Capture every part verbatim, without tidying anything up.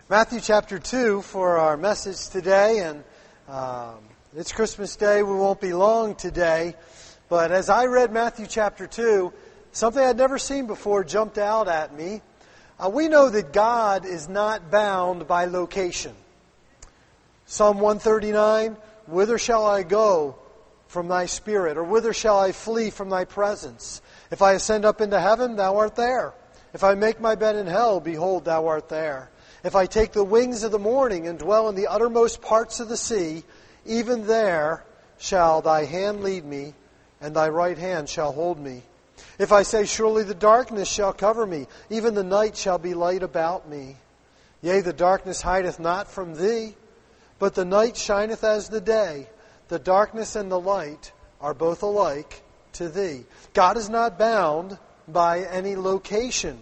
Matthew chapter two for our message today, and um, it's Christmas Day. We won't be long today, but as I read Matthew chapter two, something I'd never seen before jumped out at me. Uh, we know that God is not bound by location. Psalm one thirty-nine, "Whither shall I go from thy spirit, or whither shall I flee from thy presence? If I ascend up into heaven, thou art there. If I make my bed in hell, behold, thou art there. If I take the wings of the morning and dwell in the uttermost parts of the sea, even there shall thy hand lead me, and thy right hand shall hold me. If I say, surely the darkness shall cover me, even the night shall be light about me. Yea, the darkness hideth not from thee, but the night shineth as the day. The darkness and the light are both alike to thee." God is not bound by any location.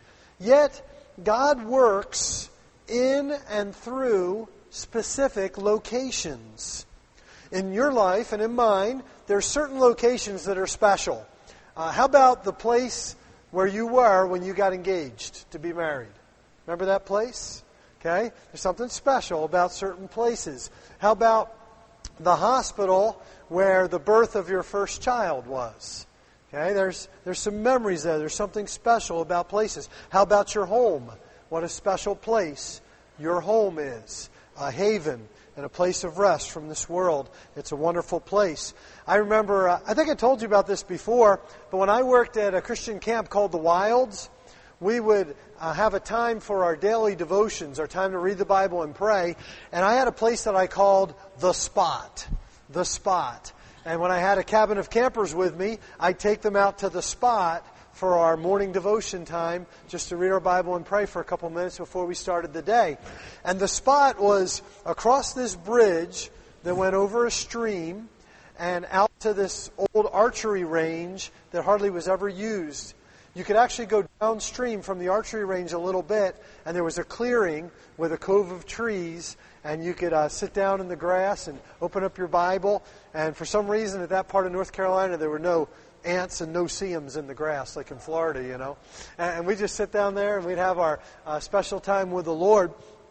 Yet, God works in and through specific locations. In your life and in mine, there are certain locations that are special. Uh, how about the place where you were when you got engaged to be married? Remember that place? Okay? There's something special about certain places. How about the hospital where the birth of your first child was? Okay, there's there's some memories there. There's something special about places. How about your home? What a special place your home is. A haven and a place of rest from this world. It's a wonderful place. I remember, uh, I think I told you about this before, but when I worked at a Christian camp called the Wilds, we would uh, have a time for our daily devotions, our time to read the Bible and pray, and I had a place that I called The Spot. The Spot. And when I had a cabin of campers with me, I'd take them out to the spot for our morning devotion time, just to read our Bible and pray for a couple minutes before we started the day. And the spot was across this bridge that went over a stream and out to this old archery range that hardly was ever used. You could actually go downstream from the archery range a little bit, and there was a clearing with a cove of trees, and you could uh, sit down in the grass and open up your Bible. And for some reason, at that part of North Carolina, there were no ants and no-see-ums in the grass, like in Florida, you know. And, and we'd just sit down there, and we'd have our uh, special time with the Lord.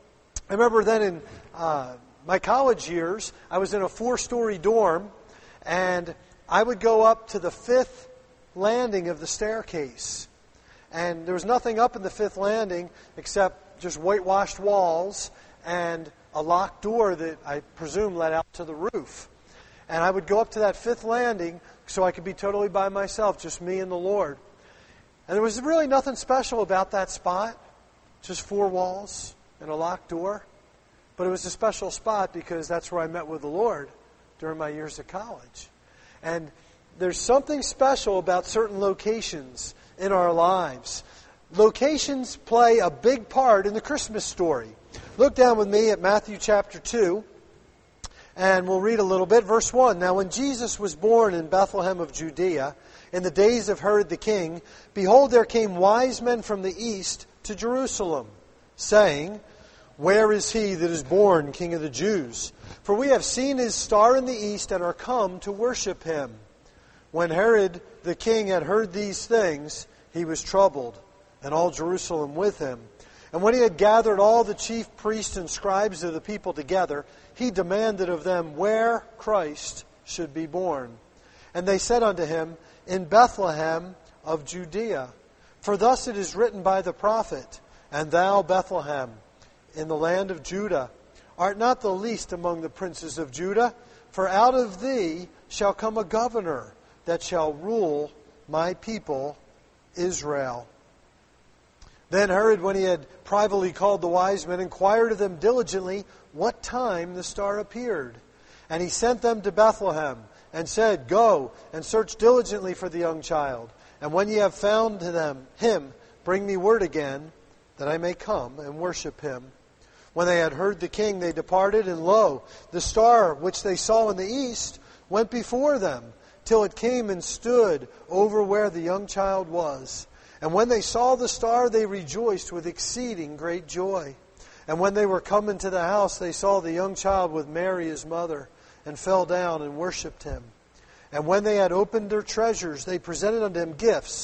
I remember then in uh, my college years, I was in a four-story dorm, and I would go up to the fifth landing of the staircase. And there was nothing up in the fifth landing except just whitewashed walls and a locked door that I presume led out to the roof. And I would go up to that fifth landing so I could be totally by myself, just me and the Lord. And there was really nothing special about that spot, just four walls and a locked door. But it was a special spot because that's where I met with the Lord during my years at college. And there's something special about certain locations in our lives. Locations play a big part in the Christmas story. Look down with me at Matthew chapter two, and we'll read a little bit. Verse one, "Now when Jesus was born in Bethlehem of Judea, in the days of Herod the king, behold, there came wise men from the east to Jerusalem, saying, Where is he that is born King of the Jews? For we have seen his star in the east and are come to worship him. When Herod the king had heard these things, he was troubled, and all Jerusalem with him. And when he had gathered all the chief priests and scribes of the people together, he demanded of them where Christ should be born. And they said unto him, In Bethlehem of Judea. For thus it is written by the prophet, And thou, Bethlehem, in the land of Judah, art not the least among the princes of Judah, for out of thee shall come a governor that shall rule my people Israel. Then Herod, when he had privately called the wise men, inquired of them diligently what time the star appeared. And he sent them to Bethlehem, and said, Go and search diligently for the young child. And when ye have found them him, bring me word again, that I may come and worship him. When they had heard the king, they departed, and lo, the star which they saw in the east went before them, till it came and stood over where the young child was. And when they saw the star, they rejoiced with exceeding great joy. And when they were come into the house, they saw the young child with Mary his mother, and fell down and worshipped him. And when they had opened their treasures, they presented unto him gifts,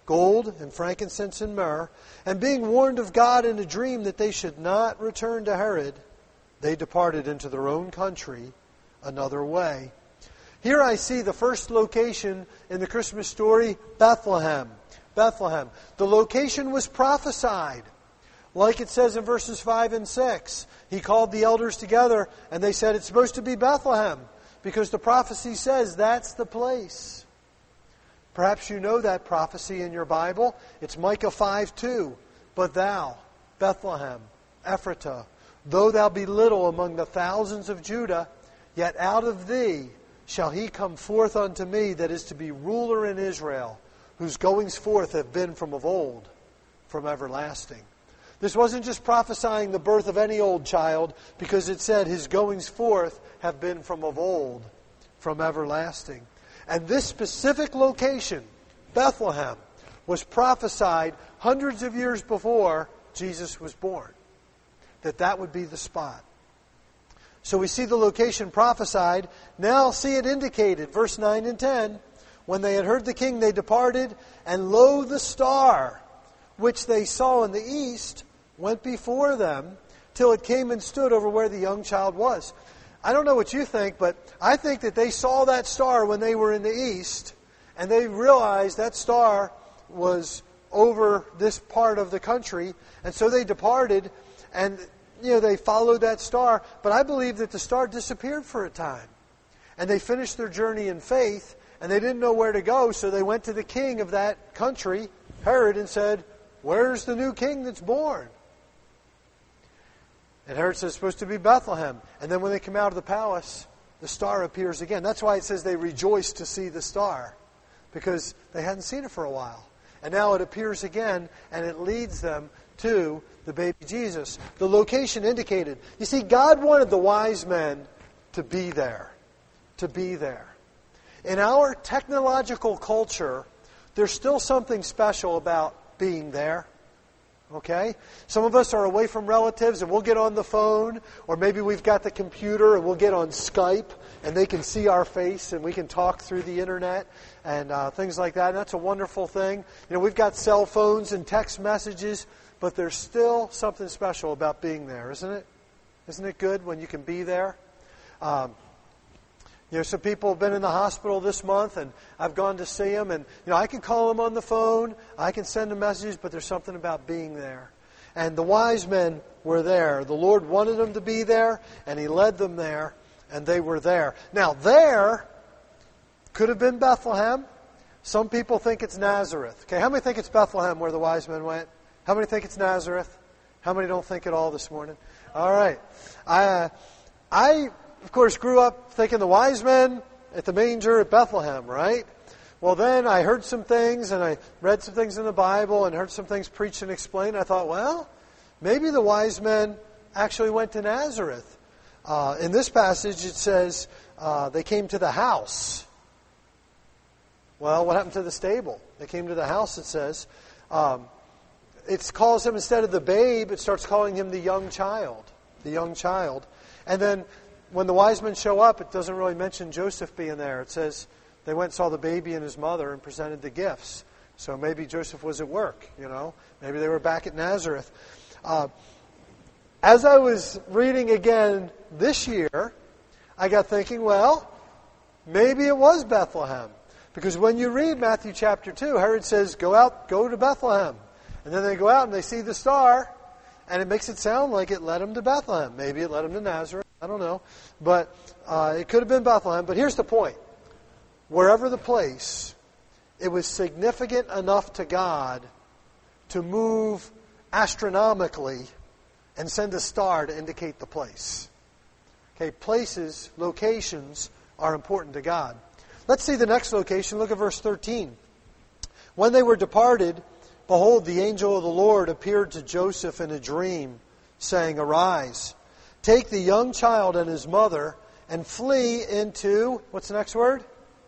gold and frankincense and myrrh, and being warned of God in a dream that they should not return to Herod, they departed into their own country another way. Here I see the first location in the Christmas story, Bethlehem. Bethlehem. The location was prophesied. Like it says in verses five and six. He called the elders together and they said it's supposed to be Bethlehem because the prophecy says that's the place. Perhaps you know that prophecy in your Bible. It's Micah five two. But thou, Bethlehem, Ephratah, though thou be little among the thousands of Judah, yet out of thee shall he come forth unto me that is to be ruler in Israel, whose goings forth have been from of old, from everlasting. This wasn't just prophesying the birth of any old child, because it said his goings forth have been from of old, from everlasting. And this specific location, Bethlehem, was prophesied hundreds of years before Jesus was born. That that would be the spot. So we see the location prophesied. Now see it indicated. Verse nine and ten. When they had heard the king, they departed, and lo, the star, which they saw in the east, went before them, till it came and stood over where the young child was. I don't know what you think, but I think that they saw that star when they were in the east, and they realized that star was over this part of the country, and so they departed, and you know they followed that star. But I believe that the star disappeared for a time, and they finished their journey in faith, and they didn't know where to go, so they went to the king of that country, Herod, and said, "Where's the new king that's born?" And Herod says it's supposed to be Bethlehem. And then when they come out of the palace, the star appears again. That's why it says they rejoiced to see the star, because they hadn't seen it for a while. And now it appears again, and it leads them to the baby Jesus. The location indicated. You see, God wanted the wise men to be there. To be there. In our technological culture, there's still something special about being there. Okay? Some of us are away from relatives and we'll get on the phone, or maybe we've got the computer and we'll get on Skype and they can see our face and we can talk through the internet and uh, things like that. And that's a wonderful thing. You know, we've got cell phones and text messages, but there's still something special about being there, isn't it? Isn't it good when you can be there? Um, You know, some people have been in the hospital this month, and I've gone to see them, and you know, I can call them on the phone, I can send them messages, but there's something about being there. And the wise men were there. The Lord wanted them to be there, and He led them there, and they were there. Now, there could have been Bethlehem. Some people think it's Nazareth. Okay, how many think it's Bethlehem where the wise men went? How many think it's Nazareth? How many don't think at all this morning? All right. I, uh, I. Of course, grew up thinking the wise men at the manger at Bethlehem, right? Well, then I heard some things, and I read some things in the Bible, and heard some things preached and explained. I thought, well, maybe the wise men actually went to Nazareth. Uh, in this passage, it says uh, they came to the house. Well, what happened to the stable? They came to the house, it says. Um, it calls him, instead of the babe, it starts calling him the young child. The young child. And then when the wise men show up, it doesn't really mention Joseph being there. It says they went and saw the baby and his mother and presented the gifts. So maybe Joseph was at work, you know. Maybe they were back at Nazareth. Uh, as I was reading again this year, I got thinking, well, maybe it was Bethlehem. Because when you read Matthew chapter two, Herod says, go out, go to Bethlehem. And then they go out and they see the star, and it makes it sound like it led them to Bethlehem. Maybe it led them to Nazareth. I don't know. But uh, it could have been Bethlehem. But here's the point. Wherever the place, it was significant enough to God to move astronomically and send a star to indicate the place. Okay, places, locations are important to God. Let's see the next location. Look at verse thirteen. When they were departed, behold, the angel of the Lord appeared to Joseph in a dream, saying, Arise, take the young child and his mother, and flee into, what's the next word?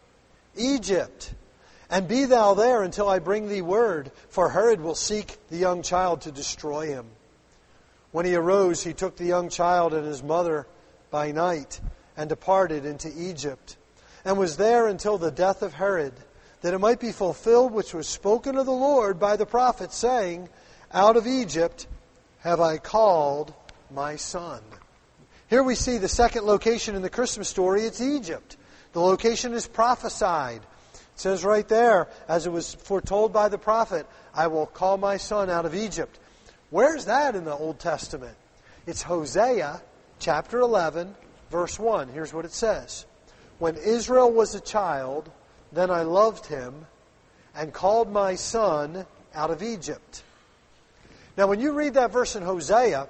Egypt. And be thou there until I bring thee word, for Herod will seek the young child to destroy him. When he arose, he took the young child and his mother by night, and departed into Egypt, and was there until the death of Herod, that it might be fulfilled which was spoken of the Lord by the prophet, saying, out of Egypt have I called my son. Here we see the second location in the Christmas story. It's Egypt. The location is prophesied. It says right there, as it was foretold by the prophet, I will call my son out of Egypt. Where's that in the Old Testament? It's Hosea chapter eleven, verse one. Here's what it says. When Israel was a child, then I loved him and called my son out of Egypt. Now, when you read that verse in Hosea,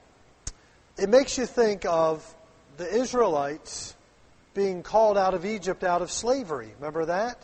it makes you think of the Israelites being called out of Egypt, out of slavery. Remember that?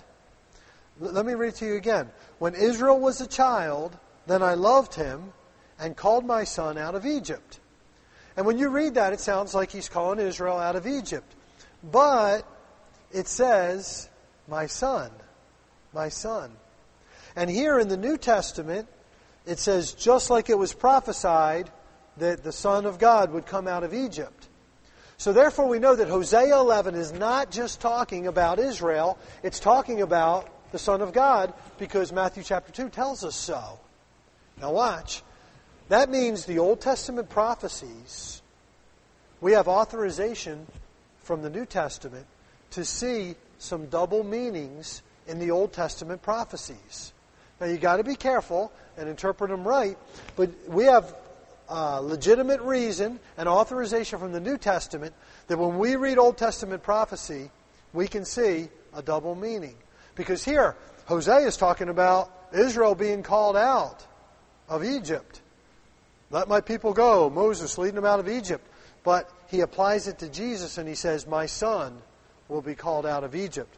L- let me read it to you again. When Israel was a child, then I loved him and called my son out of Egypt. And when you read that, it sounds like he's calling Israel out of Egypt. But it says, my son, my son. And here in the New Testament, it says, just like it was prophesied that the Son of God would come out of Egypt. So therefore we know that Hosea eleven is not just talking about Israel, it's talking about the Son of God, because Matthew chapter two tells us so. Now watch. That means the Old Testament prophecies, we have authorization from the New Testament to see some double meanings in the Old Testament prophecies. Now you got to be careful and interpret them right, but we have uh, legitimate reason and authorization from the New Testament that when we read Old Testament prophecy, we can see a double meaning. Because here, Hosea is talking about Israel being called out of Egypt. Let my people go. Moses leading them out of Egypt. But he applies it to Jesus and he says, my son will be called out of Egypt.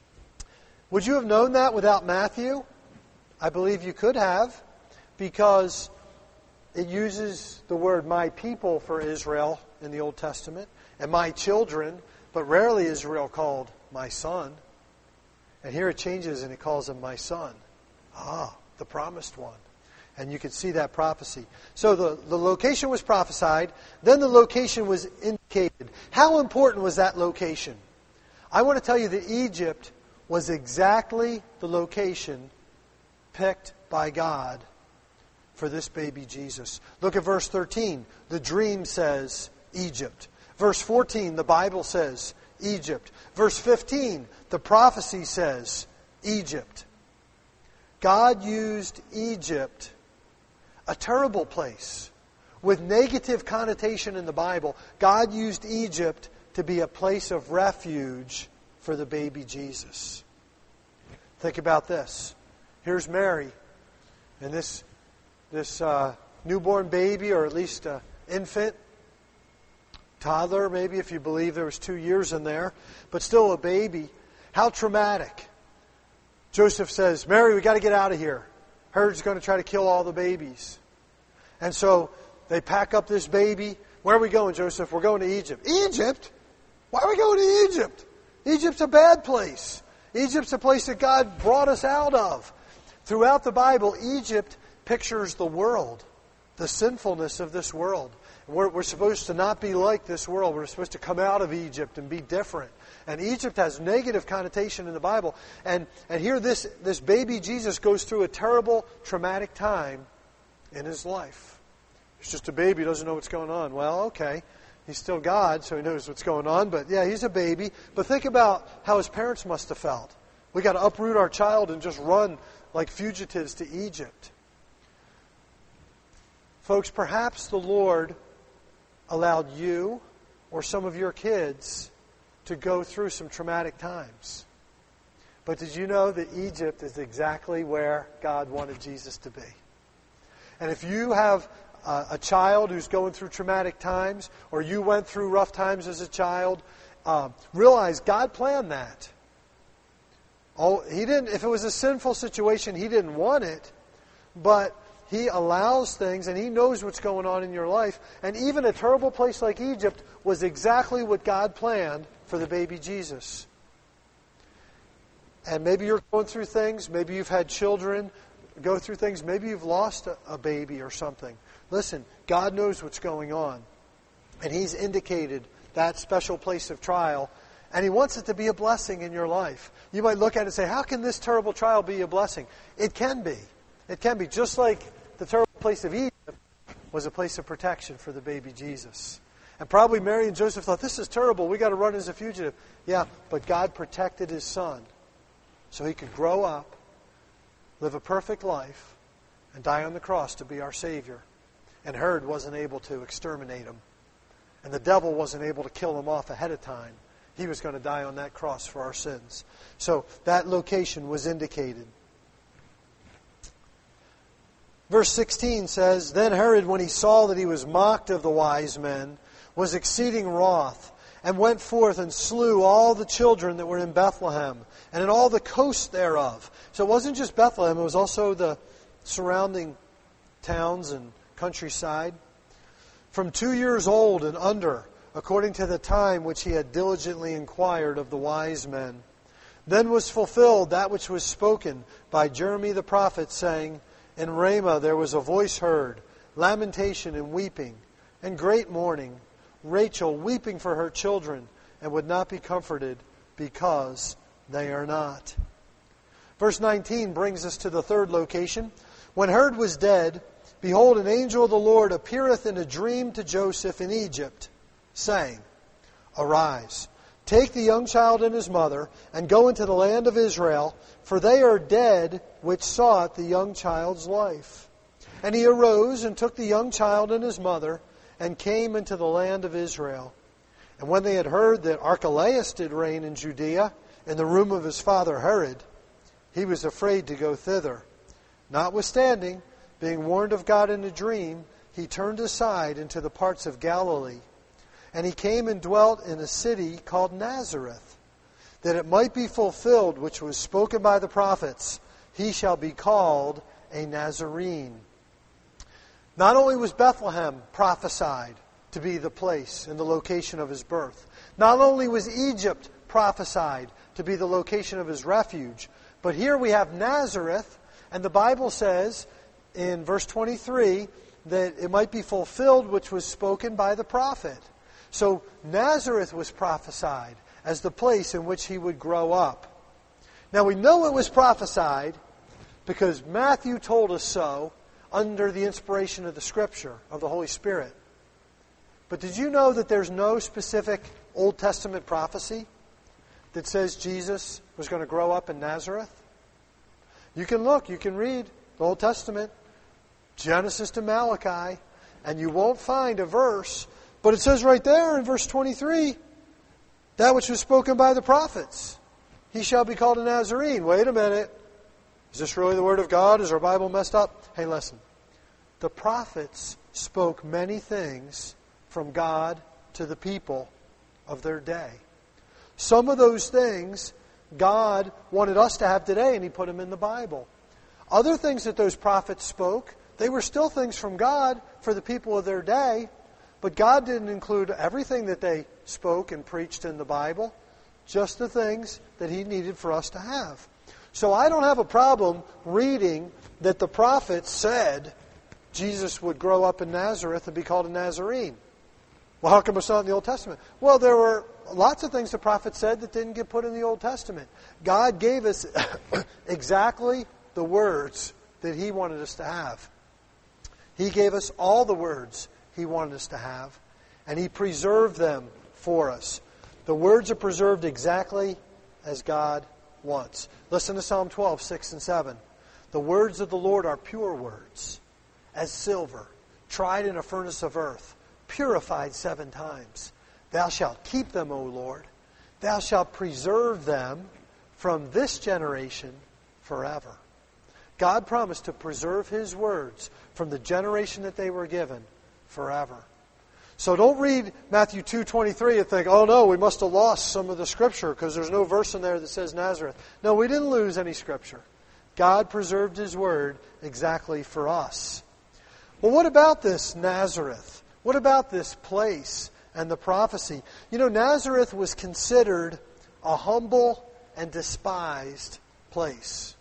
Would you have known that without Matthew? I believe you could have, because it uses the word my people for Israel in the Old Testament, and my children, but rarely is Israel called my son. And here it changes and it calls him my son. Ah, the promised one. And you can see that prophecy. So the, the location was prophesied, then the location was indicated. How important was that location? I want to tell you that Egypt was exactly the location picked by God for this baby Jesus. Look at verse thirteen. The dream says Egypt. Verse fourteen, the Bible says Egypt. Verse fifteen, the prophecy says Egypt. God used Egypt, a terrible place, with negative connotation in the Bible. God used Egypt to be a place of refuge for the baby Jesus. Think about this. Here's Mary, and this this uh, newborn baby, or at least uh, infant, toddler, maybe if you believe there was two years in there, but still a baby. How traumatic. Joseph says, Mary, we got to get out of here. Herod's going to try to kill all the babies. And so they pack up this baby. Where are we going, Joseph? We're going to Egypt. Egypt? Why are we going to Egypt? Egypt's a bad place. Egypt's a place that God brought us out of. Throughout the Bible, Egypt pictures the world, the sinfulness of this world. We're, we're supposed to not be like this world. We're supposed to come out of Egypt and be different. And Egypt has negative connotation in the Bible. And, and here this, this baby Jesus goes through a terrible, traumatic time in his life. He's just a baby, doesn't know what's going on. Well, okay. He's still God, so he knows what's going on. But yeah, he's a baby. But think about how his parents must have felt. We got to uproot our child and just run like fugitives to Egypt. Folks, perhaps the Lord allowed you or some of your kids to go through some traumatic times. But did you know that Egypt is exactly where God wanted Jesus to be? And if you have a, a child who's going through traumatic times, or you went through rough times as a child, uh, realize God planned that. Oh, he didn't. If it was a sinful situation, He didn't want it, but He allows things, and He knows what's going on in your life. And even a terrible place like Egypt was exactly what God planned for the baby Jesus. And maybe you're going through things. Maybe you've had children go through things. Maybe you've lost a, a baby or something. Listen, God knows what's going on. And He's indicated that special place of trial And He wants it to be a blessing in your life. You might look at it and say, how can this terrible trial be a blessing? It can be. It can be. Just like the terrible place of Egypt was a place of protection for the baby Jesus. And probably Mary and Joseph thought, this is terrible. We've got to run as a fugitive. Yeah, but God protected His Son so He could grow up, live a perfect life, and die on the cross to be our Savior. And Herod wasn't able to exterminate Him. And the devil wasn't able to kill Him off ahead of time. He was going to die on that cross for our sins. So that location was indicated. Verse sixteen says, Then Herod, when he saw that he was mocked of the wise men, was exceeding wroth, and went forth and slew all the children that were in Bethlehem, and in all the coast thereof. So it wasn't just Bethlehem, it was also the surrounding towns and countryside. From two years old and under, according to the time which he had diligently inquired of the wise men. Then was fulfilled that which was spoken by Jeremy the prophet, saying, In Ramah there was a voice heard, lamentation and weeping, and great mourning, Rachel weeping for her children, and would not be comforted, because they are not. Verse nineteen brings us to the third location. When Herod was dead, behold, an angel of the Lord appeareth in a dream to Joseph in Egypt, saying, Arise, take the young child and his mother, and go into the land of Israel, for they are dead which sought the young child's life. And he arose and took the young child and his mother, and came into the land of Israel. And when they had heard that Archelaus did reign in Judea, in the room of his father Herod, he was afraid to go thither. Notwithstanding, being warned of God in a dream, he turned aside into the parts of Galilee. And he came and dwelt in a city called Nazareth, that it might be fulfilled which was spoken by the prophets, He shall be called a Nazarene. Not only was Bethlehem prophesied to be the place and the location of His birth, not only was Egypt prophesied to be the location of His refuge, but here we have Nazareth, and the Bible says in verse twenty-three that it might be fulfilled which was spoken by the prophet. So Nazareth was prophesied as the place in which He would grow up. Now we know it was prophesied because Matthew told us so under the inspiration of the Scripture, of the Holy Spirit. But did you know that there's no specific Old Testament prophecy that says Jesus was going to grow up in Nazareth? You can look, you can read the Old Testament, Genesis to Malachi, and you won't find a verse. But it says right there in verse twenty-three, that which was spoken by the prophets. He shall be called a Nazarene. Wait a minute. Is this really the Word of God? Is our Bible messed up? Hey, listen. The prophets spoke many things from God to the people of their day. Some of those things God wanted us to have today, and He put them in the Bible. Other things that those prophets spoke, they were still things from God for the people of their day. But God didn't include everything that they spoke and preached in the Bible, just the things that He needed for us to have. So I don't have a problem reading that the prophets said Jesus would grow up in Nazareth and be called a Nazarene. Well, how come it's not in the Old Testament? Well, there were lots of things the prophets said that didn't get put in the Old Testament. God gave us exactly the words that He wanted us to have. He gave us all the words He wanted us to have, and He preserved them for us. The words are preserved exactly as God wants. Listen to Psalm twelve, six and seven. The words of the Lord are pure words, as silver, tried in a furnace of earth, purified seven times. Thou shalt keep them, O Lord. Thou shalt preserve them from this generation forever. God promised to preserve His words from the generation that they were given forever. So don't read Matthew two twenty-three and think, oh no, we must have lost some of the Scripture because there's no verse in there that says Nazareth. No, we didn't lose any Scripture. God preserved His Word exactly for us. Well, what about this Nazareth? What about this place and the prophecy? You know, Nazareth was considered a humble and despised place.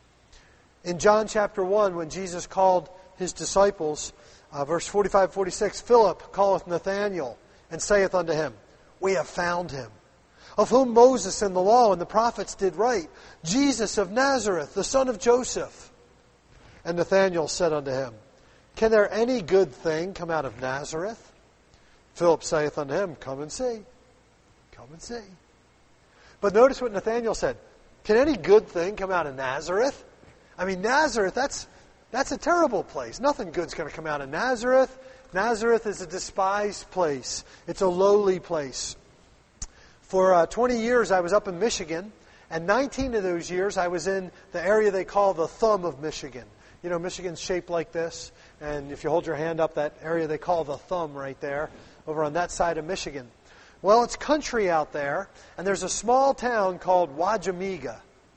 In John chapter one, when Jesus called His disciples, Uh, verse forty-five, forty-six, Philip calleth Nathanael, and saith unto him, We have found Him, of whom Moses and the law and the prophets did write, Jesus of Nazareth, the son of Joseph. And Nathanael said unto him, Can there any good thing come out of Nazareth? Philip saith unto him, Come and see. Come and see. But notice what Nathanael said. Can any good thing come out of Nazareth? I mean, Nazareth, that's that's a terrible place. Nothing good's going to come out of Nazareth. Nazareth is a despised place. It's a lowly place. For uh, twenty years I was up in Michigan, and nineteen of those years I was in the area they call the thumb of Michigan. You know, Michigan's shaped like this, and if you hold your hand up, that area they call the thumb right there, over on that side of Michigan. Well, it's country out there, and there's a small town called Wajamiga.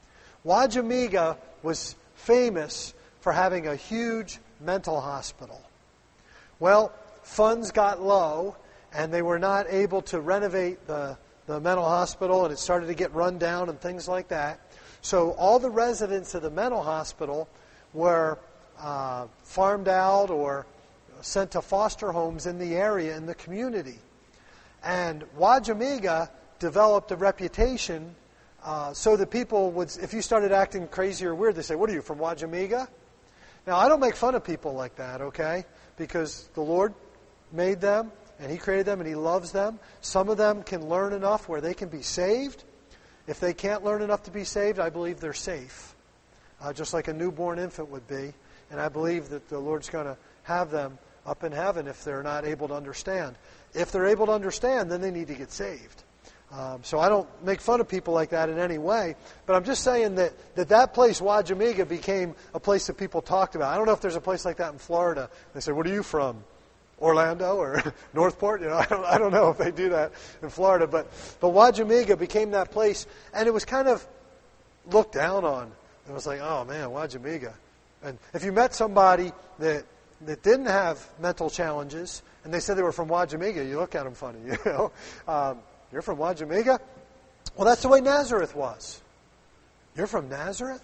Wajamiga was famous for having a huge mental hospital. Well, funds got low, and they were not able to renovate the, the mental hospital, and it started to get run down and things like that. So all the residents of the mental hospital were uh, farmed out or sent to foster homes in the area, in the community. And Wajamiga developed a reputation uh, so that people would, if you started acting crazy or weird, they say, what are you, from Wajamiga? Now, I don't make fun of people like that, okay? Because the Lord made them, and He created them, and He loves them. Some of them can learn enough where they can be saved. If they can't learn enough to be saved, I believe they're safe, uh, just like a newborn infant would be. And I believe that the Lord's going to have them up in heaven if they're not able to understand. If they're able to understand, then they need to get saved. Um, so I don't make fun of people like that in any way, but I'm just saying that that, that place, Wajamiga, became a place that people talked about. I don't know if there's a place like that in Florida. They say, what are you from? Orlando or Northport? You know, I don't, I don't know if they do that in Florida, but, but Wajamiga became that place, and it was kind of looked down on. It was like, oh man, Wajamiga. And if you met somebody that that didn't have mental challenges, and they said they were from Wajamiga, you look at them funny, you know. Um, you're from Wajamiga? Well, that's the way Nazareth was. You're from Nazareth?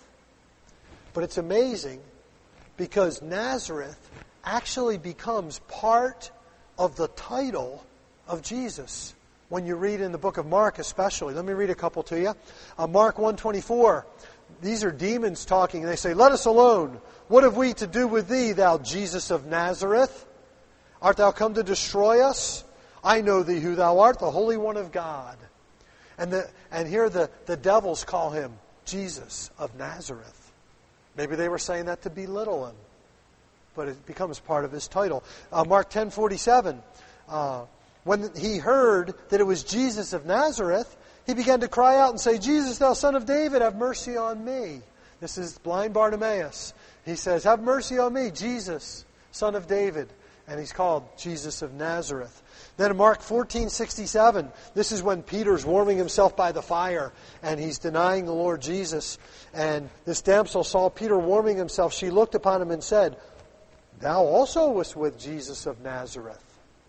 But it's amazing because Nazareth actually becomes part of the title of Jesus when you read in the book of Mark especially. Let me read a couple to you. Uh, Mark one twenty-four. These are demons talking, and they say, Let us alone. What have we to do with thee, thou Jesus of Nazareth? Art thou come to destroy us? I know thee who thou art, the Holy One of God. And the, and here the, the devils call him Jesus of Nazareth. Maybe they were saying that to belittle him, but it becomes part of his title. Uh, Mark ten forty-seven. Uh, when he heard that it was Jesus of Nazareth, he began to cry out and say, Jesus, thou son of David, have mercy on me. This is blind Bartimaeus. He says, have mercy on me, Jesus, son of David. And he's called Jesus of Nazareth. Then in Mark fourteen sixty-seven, this is when Peter's warming himself by the fire and he's denying the Lord Jesus. And this damsel saw Peter warming himself. She looked upon him and said, Thou also wast with Jesus of Nazareth.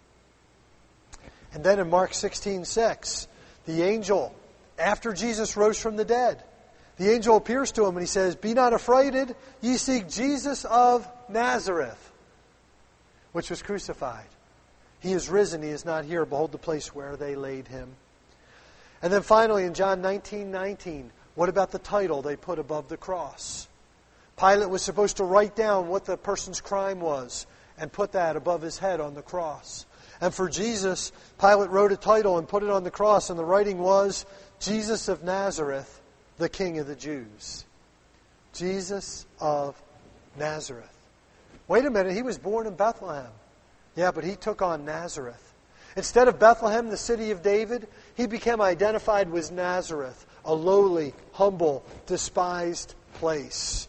And then in Mark sixteen six, the angel, after Jesus rose from the dead, the angel appears to him and he says, Be not affrighted, ye seek Jesus of Nazareth, which was crucified. He is risen, He is not here. Behold the place where they laid Him. And then finally in John nineteen nineteen, what about the title they put above the cross? Pilate was supposed to write down what the person's crime was and put that above his head on the cross. And for Jesus, Pilate wrote a title and put it on the cross, and the writing was, Jesus of Nazareth, the King of the Jews. Jesus of Nazareth. Wait a minute, He was born in Bethlehem. Yeah, but He took on Nazareth. Instead of Bethlehem, the city of David, He became identified with Nazareth, a lowly, humble, despised place.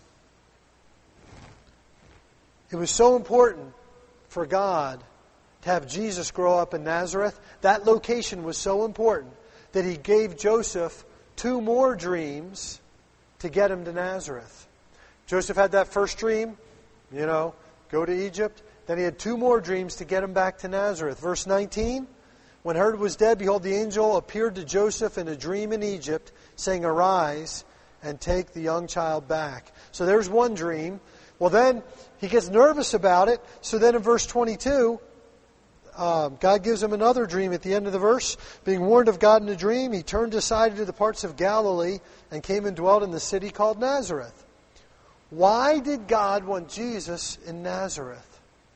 It was so important for God to have Jesus grow up in Nazareth. That location was so important that He gave Joseph two more dreams to get him to Nazareth. Joseph had that first dream, you know, go to Egypt. Then he had two more dreams to get him back to Nazareth. Verse nineteen, when Herod was dead, behold, the angel appeared to Joseph in a dream in Egypt, saying, Arise and take the young child back. So there's one dream. Well, then he gets nervous about it. So then in verse twenty-two, um, God gives him another dream at the end of the verse. Being warned of God in a dream, he turned aside to the parts of Galilee and came and dwelt in the city called Nazareth. Why did God want Jesus in Nazareth?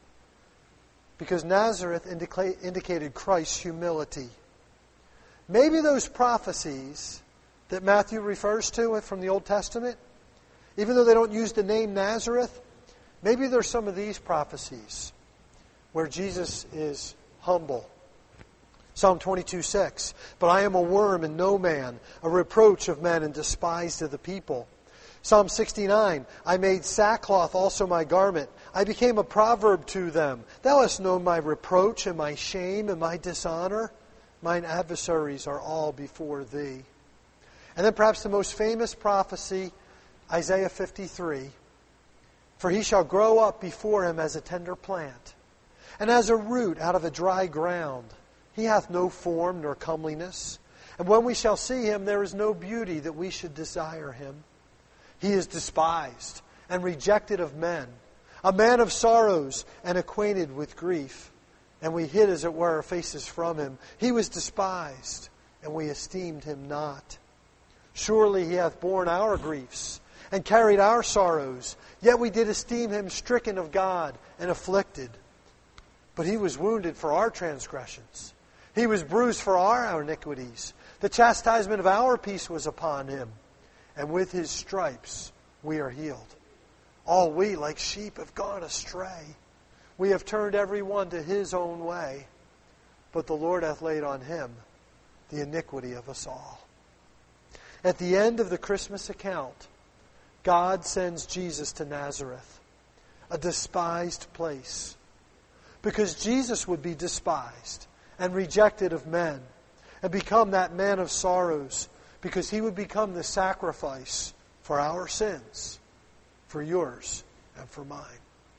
Because Nazareth indica- indicated Christ's humility. Maybe those prophecies that Matthew refers to from the Old Testament, even though they don't use the name Nazareth, maybe there's some of these prophecies where Jesus is humble. Psalm twenty-two six, but I am a worm and no man, a reproach of men and despised of the people. Psalm sixty-nine, I made sackcloth also my garment. I became a proverb to them. Thou hast known my reproach and my shame and my dishonor. Mine adversaries are all before thee. And then perhaps the most famous prophecy, Isaiah fifty-three. For he shall grow up before him as a tender plant, and as a root out of a dry ground. He hath no form nor comeliness. And when we shall see him, there is no beauty that we should desire him. He is despised and rejected of men, a man of sorrows and acquainted with grief. And we hid, as it were, our faces from him. He was despised, and we esteemed him not. Surely he hath borne our griefs, and carried our sorrows. Yet we did esteem him stricken of God, and afflicted. But he was wounded for our transgressions. He was bruised for our iniquities. The chastisement of our peace was upon him. And with his stripes we are healed. All we, like sheep, have gone astray. We have turned every one to his own way, but the Lord hath laid on him the iniquity of us all. At the end of the Christmas account, God sends Jesus to Nazareth, a despised place, because Jesus would be despised and rejected of men and become that man of sorrows, because he would become the sacrifice for our sins, for yours and for mine.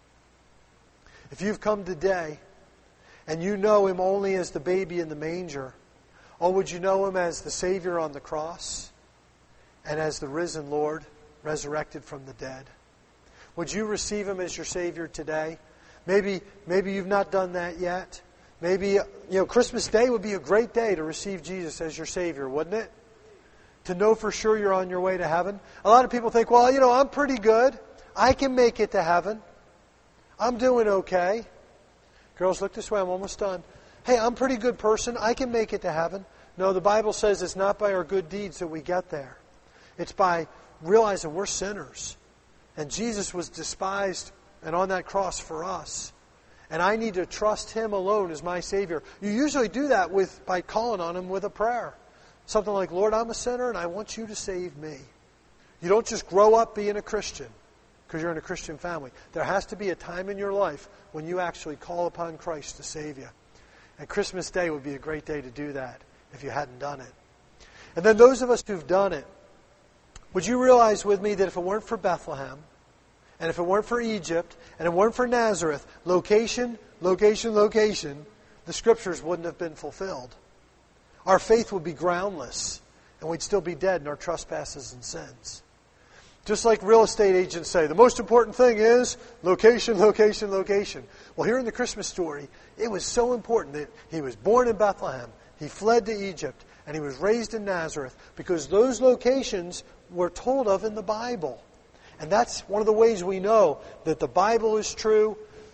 If you've come today and you know him only as the baby in the manger, or would you know him as the Savior on the cross and as the risen Lord resurrected from the dead? Would you receive him as your Savior today? Maybe, maybe you've not done that yet. Maybe, you know, Christmas Day would be a great day to receive Jesus as your Savior, wouldn't it? To know for sure you're on your way to heaven. A lot of people think, well, you know, I'm pretty good. I can make it to heaven. I'm doing okay. Girls, look this way. I'm almost done. Hey, I'm a pretty good person. I can make it to heaven. No, the Bible says it's not by our good deeds that we get there. It's by realizing we're sinners. And Jesus was despised and on that cross for us. And I need to trust him alone as my Savior. You usually do that with by calling on him with a prayer. Something like, Lord, I'm a sinner and I want you to save me. You don't just grow up being a Christian because you're in a Christian family. There has to be a time in your life when you actually call upon Christ to save you. And Christmas Day would be a great day to do that if you hadn't done it. And then those of us who've done it, would you realize with me that if it weren't for Bethlehem, and if it weren't for Egypt, and it weren't for Nazareth, location, location, location, the Scriptures wouldn't have been fulfilled. Our faith would be groundless, and we'd still be dead in our trespasses and sins. Just like real estate agents say, the most important thing is location, location, location. Well, here in the Christmas story, it was so important that he was born in Bethlehem, he fled to Egypt, and he was raised in Nazareth, because those locations were told of in the Bible. And that's one of the ways we know that the Bible is true,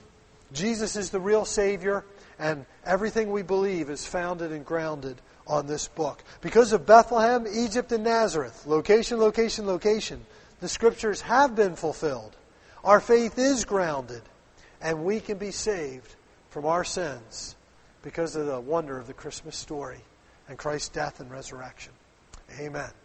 Jesus is the real Savior, and everything we believe is founded and grounded on this book. Because of Bethlehem, Egypt, and Nazareth, location, location, location, the Scriptures have been fulfilled. Our faith is grounded, and we can be saved from our sins because of the wonder of the Christmas story and Christ's death and resurrection. Amen.